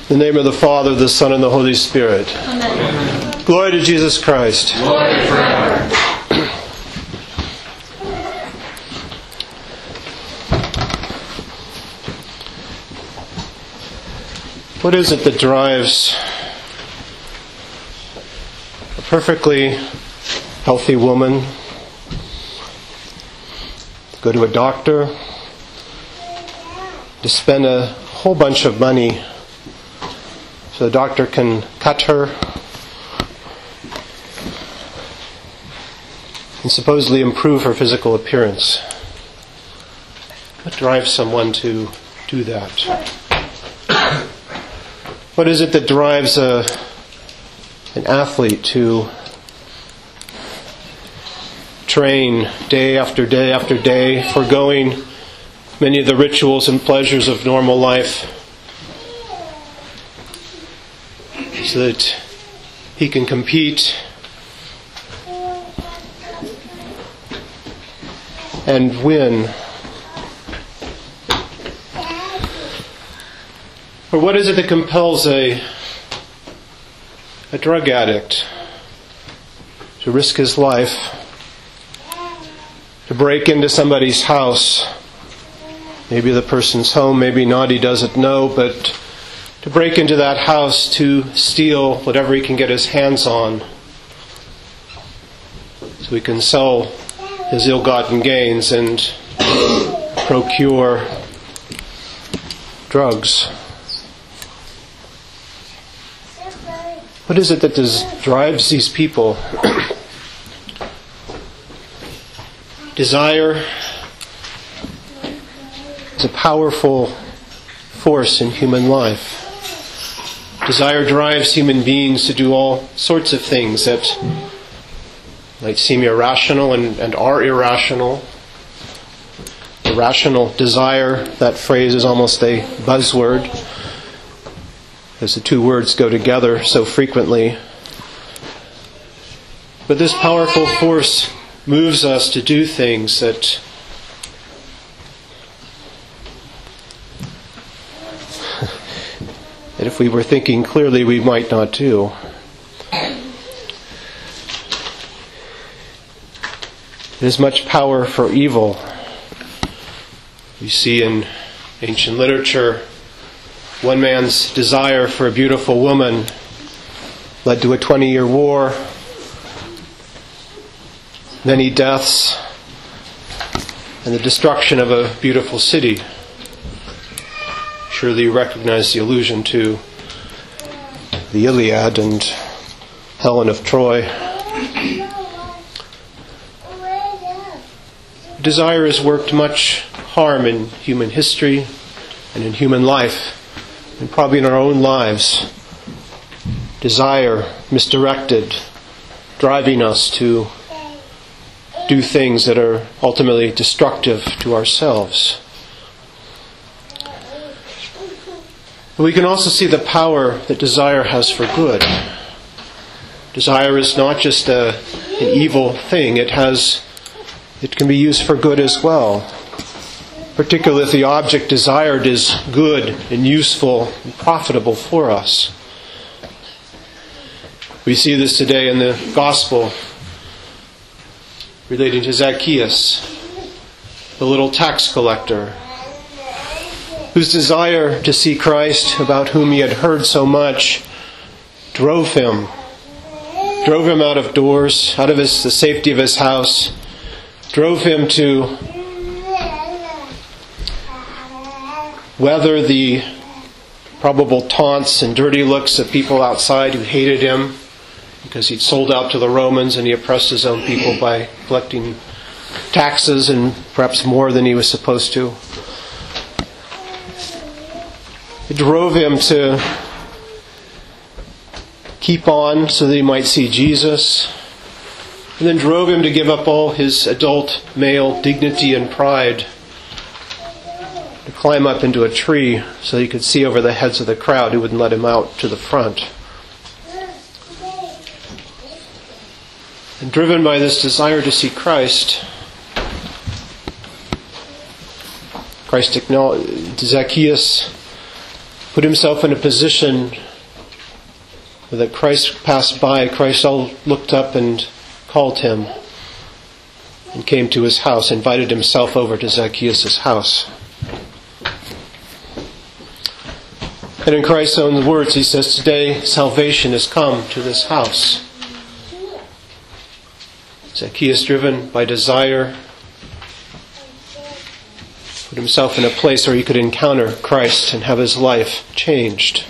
In the name of the Father, the Son, and the Holy Spirit. Amen. Glory to Jesus Christ. Glory forever. What is it that drives a perfectly healthy woman to go to a doctor, to spend a whole bunch of money so the doctor can cut her and supposedly improve her physical appearance? What drives someone to do that? What is it that drives an athlete to train day after day after day, foregoing many of the rituals and pleasures of normal life, so that he can compete and win? Or what is it that compels a drug addict to risk his life, to break into somebody's house, maybe the person's home, maybe not, he doesn't know, but to break into that house to steal whatever he can get his hands on so he can sell his ill-gotten gains and procure drugs? What is it that drives these people? Desire is a powerful force in human life. Desire drives human beings to do all sorts of things that might seem irrational and are irrational. Irrational desire, that phrase is almost a buzzword, as the two words go together so frequently. But this powerful force moves us to do things that if we were thinking clearly we might not do. There's much power for evil. We see in ancient literature one man's desire for a beautiful woman led to a 20-year war, many deaths, and the destruction of a beautiful city. Surely you recognize the allusion to the Iliad and Helen of Troy. Desire has worked much harm in human history and in human life, and probably in our own lives. Desire, misdirected, driving us to do things that are ultimately destructive to ourselves. But we can also see the power that desire has for good. Desire is not just an evil thing. It can be used for good as well. Particularly if the object desired is good and useful and profitable for us. We see this today in the Gospel relating to Zacchaeus, the little tax collector, whose desire to see Christ, about whom he had heard so much, drove him out of doors, out of the safety of his house, drove him to weather the probable taunts and dirty looks of people outside who hated him because he'd sold out to the Romans and he oppressed his own people by collecting taxes and perhaps more than he was supposed to. It drove him to keep on so that he might see Jesus, and then drove him to give up all his adult male dignity and pride, to climb up into a tree so he could see over the heads of the crowd who wouldn't let him out to the front. And driven by this desire to see Christ, Zacchaeus put himself in a position that Christ passed by. Christ looked up and called him and came to his house, invited himself over to Zacchaeus' house. And in Christ's own words, he says, today salvation has come to this house. Zacchaeus, driven by desire, put himself in a place where he could encounter Christ and have his life changed.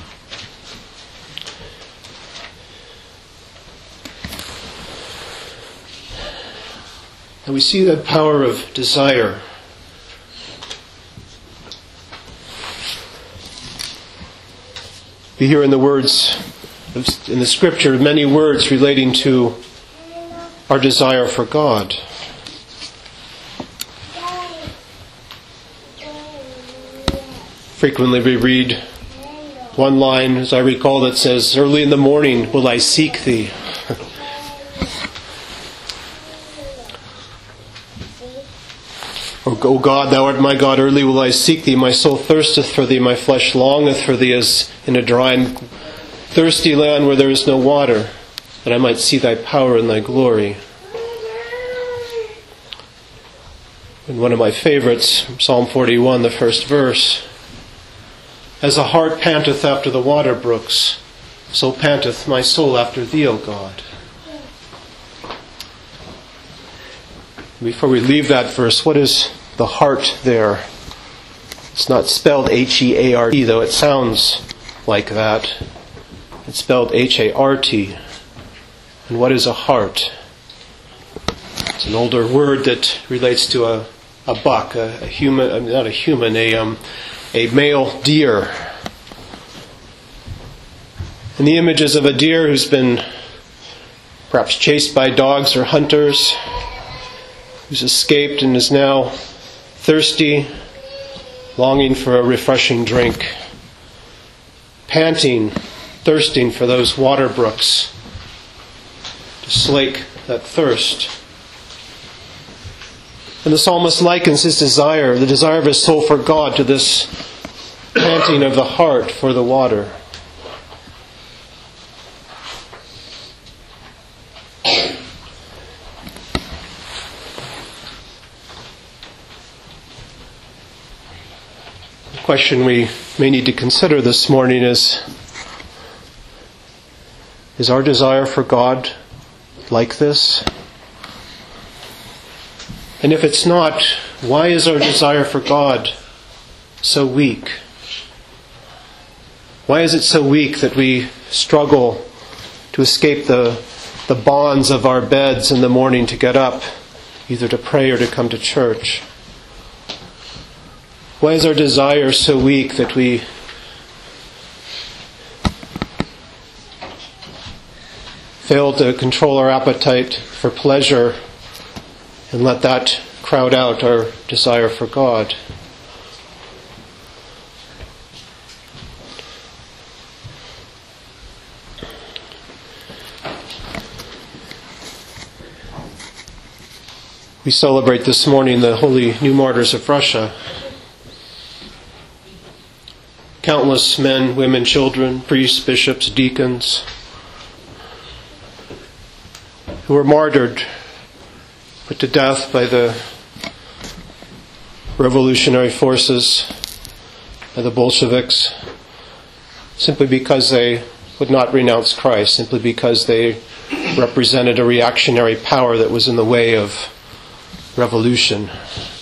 And we see the power of desire. We hear in the words, in the Scripture, many words relating to our desire for God. Frequently we read one line, as I recall, that says, "Early in the morning will I seek thee." O God, thou art my God, early will I seek thee. My soul thirsteth for thee, my flesh longeth for thee, as in a dry and thirsty land where there is no water, that I might see thy power and thy glory. And one of my favorites, Psalm 41, the first verse, "As a hart panteth after the water brooks, so panteth my soul after thee, O God." Before we leave that verse, what is the heart there? It's not spelled H-E-A-R-T, though it sounds like that. It's spelled H-A-R-T. And what is a heart? It's an older word that relates to a buck, a human, not a human, a male deer. And the images of a deer who's been perhaps chased by dogs or hunters, who's escaped and is now thirsty, longing for a refreshing drink, panting, thirsting for those water brooks to slake that thirst. And the psalmist likens his desire, the desire of his soul for God, to this panting of the heart for the water. The question we may need to consider this morning is our desire for God like this? And if it's not, why is our desire for God so weak? Why is it so weak that we struggle to escape the bonds of our beds in the morning to get up, either to pray or to come to church? Why is our desire so weak that we fail to control our appetite for pleasure and let that crowd out our desire for God? We celebrate this morning the holy new martyrs of Russia. Countless men, women, children, priests, bishops, deacons, who were martyred, put to death by the revolutionary forces, by the Bolsheviks, simply because they would not renounce Christ, simply because they represented a reactionary power that was in the way of revolution.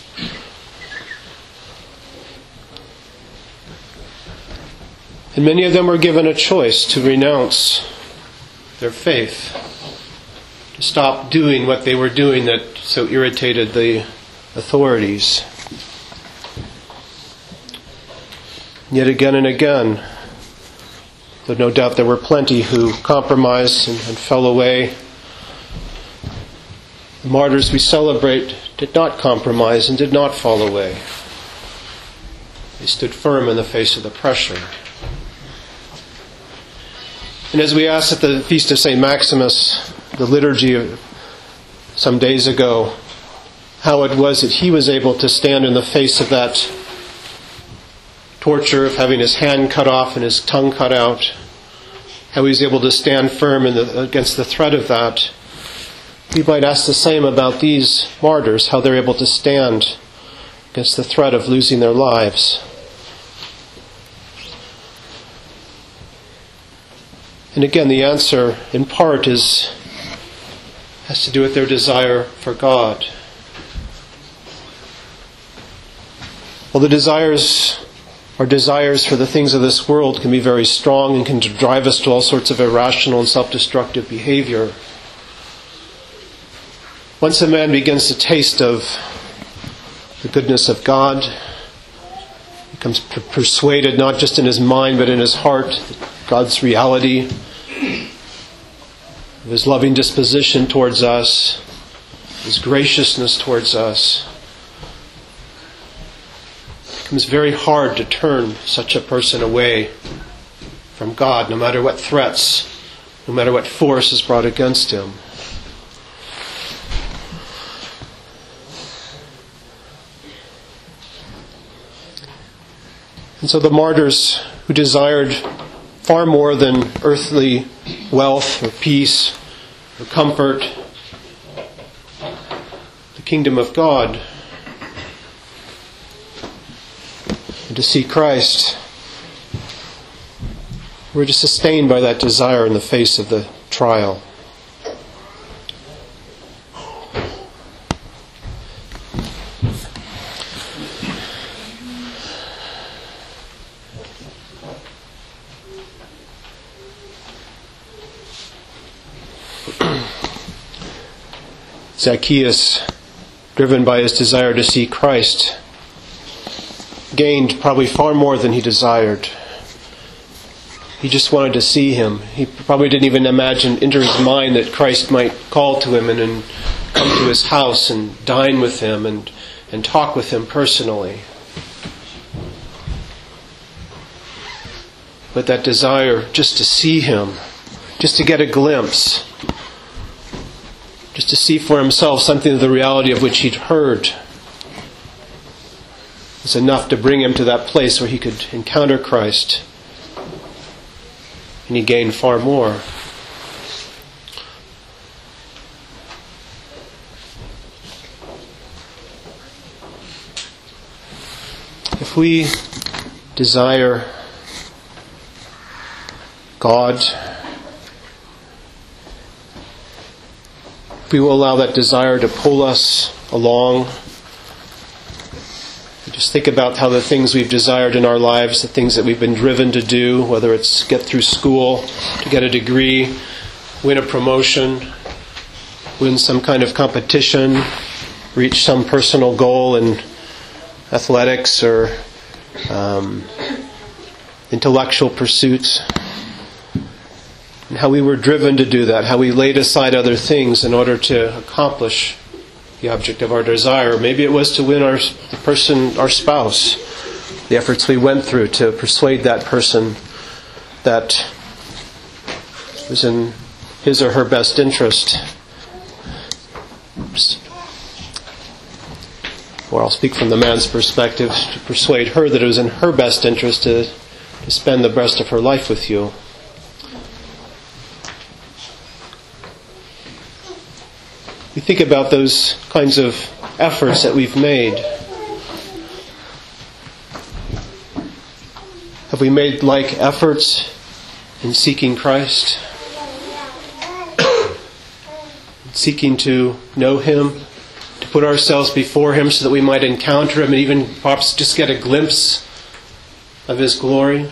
And many of them were given a choice to renounce their faith, to stop doing what they were doing that so irritated the authorities. Yet again and again, though no doubt there were plenty who compromised and fell away, the martyrs we celebrate did not compromise and did not fall away. They stood firm in the face of the pressure. And as we asked at the Feast of St. Maximus, the liturgy of some days ago, how it was that he was able to stand in the face of that torture of having his hand cut off and his tongue cut out, how he was able to stand firm against the threat of that. We might ask the same about these martyrs, how they're able to stand against the threat of losing their lives. And again, the answer in part has to do with their desire for God. Well, the desires for the things of this world can be very strong and can drive us to all sorts of irrational and self-destructive behavior. Once a man begins to taste of the goodness of God, becomes persuaded not just in his mind but in his heart, God's reality, of His loving disposition towards us, His graciousness towards us, it becomes very hard to turn such a person away from God, no matter what threats, no matter what force is brought against him. And so the martyrs who desired far more than earthly wealth or peace or comfort, the kingdom of God, and to see Christ, were just sustained by that desire in the face of the trial. Zacchaeus, driven by his desire to see Christ, gained probably far more than he desired. He just wanted to see Him. He probably didn't even enter his mind that Christ might call to him and come to his house and dine with him and talk with him personally. But that desire just to see Him, just to get a glimpse, just to see for himself something of the reality of which he'd heard, was enough to bring him to that place where he could encounter Christ. And he gained far more. If we desire God, if we will allow that desire to pull us along, just think about how the things we've desired in our lives, the things that we've been driven to do, whether it's get through school, to get a degree, win a promotion, win some kind of competition, reach some personal goal in athletics or intellectual pursuits, and how we were driven to do that, how we laid aside other things in order to accomplish the object of our desire. Maybe it was to win our spouse. The efforts we went through to persuade that person that it was in his or her best interest. Or I'll speak from the man's perspective, to persuade her that it was in her best interest to spend the rest of her life with you. We think about those kinds of efforts that we've made. Have we made like efforts in seeking Christ? Seeking to know Him, to put ourselves before Him so that we might encounter Him and even perhaps just get a glimpse of His glory?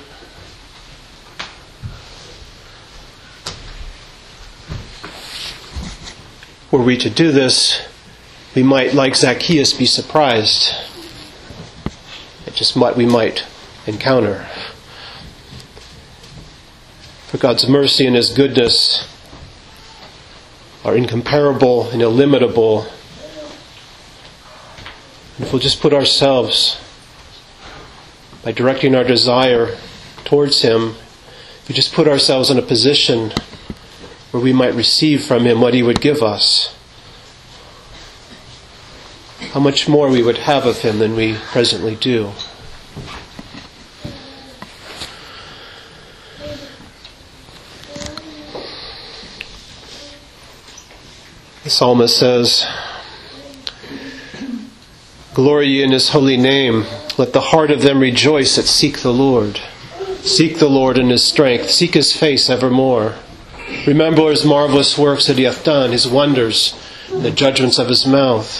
Were we to do this, we might, like Zacchaeus, be surprised at just what we might encounter. For God's mercy and His goodness are incomparable and illimitable. And if we'll just put ourselves, by directing our desire towards Him, if we just put ourselves in a position where we might receive from Him what He would give us, how much more we would have of Him than we presently do. The psalmist says, "Glory ye in his holy name. Let the heart of them rejoice that seek the Lord. Seek the Lord in his strength. Seek his face evermore. Remember his marvelous works that he hath done, his wonders, and the judgments of his mouth.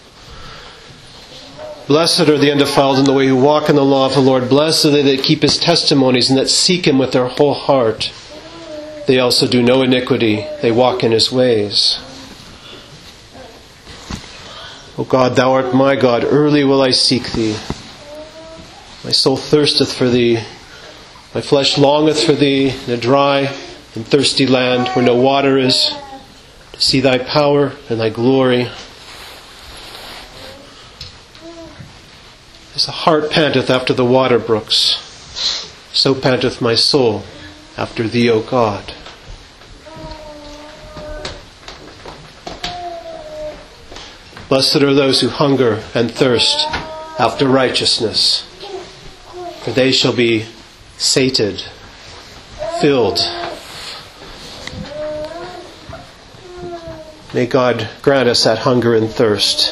Blessed are the undefiled in the way who walk in the law of the Lord. Blessed are they that keep his testimonies and that seek him with their whole heart. They also do no iniquity. They walk in his ways. O God, thou art my God. Early will I seek thee. My soul thirsteth for thee. My flesh longeth for thee in a dry and thirsty land where no water is, to see thy power and thy glory. As the hart panteth after the water brooks, so panteth my soul after thee, O God. Blessed are those who hunger and thirst after righteousness, for they shall be sated, filled. May God grant us that hunger and thirst.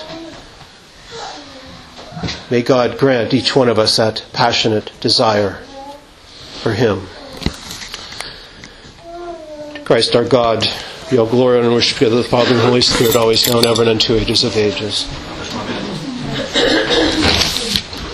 May God grant each one of us that passionate desire for him. To Christ our God, be all glory and worship to the Father and Holy Spirit, always now and ever and unto ages of ages.